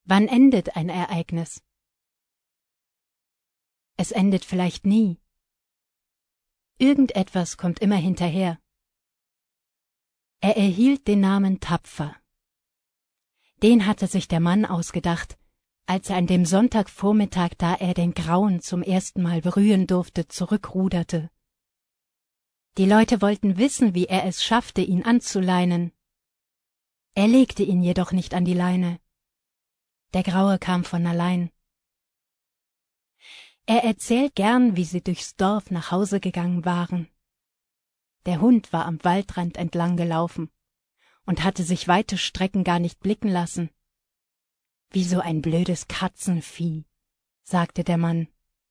Wann endet ein Ereignis? Es endet vielleicht nie. Irgendetwas kommt immer hinterher. Er erhielt den Namen Tapfer. Den hatte sich der Mann ausgedacht, als er an dem Sonntagvormittag, da er den Grauen zum ersten Mal berühren durfte, zurückruderte. Die Leute wollten wissen, wie er es schaffte, ihn anzuleinen. Er legte ihn jedoch nicht an die Leine. Der Graue kam von allein. Er erzählt gern, wie sie durchs Dorf nach Hause gegangen waren. Der Hund war am Waldrand entlang gelaufen und hatte sich weite Strecken gar nicht blicken lassen. »Wie so ein blödes Katzenvieh«, sagte der Mann.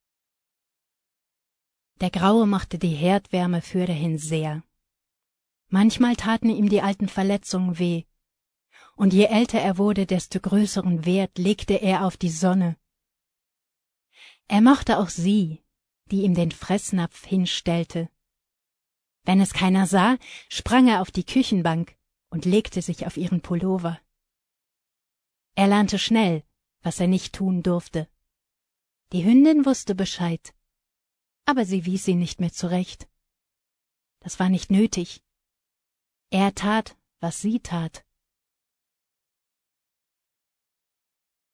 Der Graue machte die Herdwärme fürderhin sehr. Manchmal taten ihm die alten Verletzungen weh, und je älter er wurde, desto größeren Wert legte er auf die Sonne. Er mochte auch sie, die ihm den Fressnapf hinstellte. Wenn es keiner sah, sprang er auf die Küchenbank und legte sich auf ihren Pullover. Er lernte schnell, was er nicht tun durfte. Die Hündin wusste Bescheid, aber sie wies ihn nicht mehr zurecht. Das war nicht nötig. Er tat, was sie tat.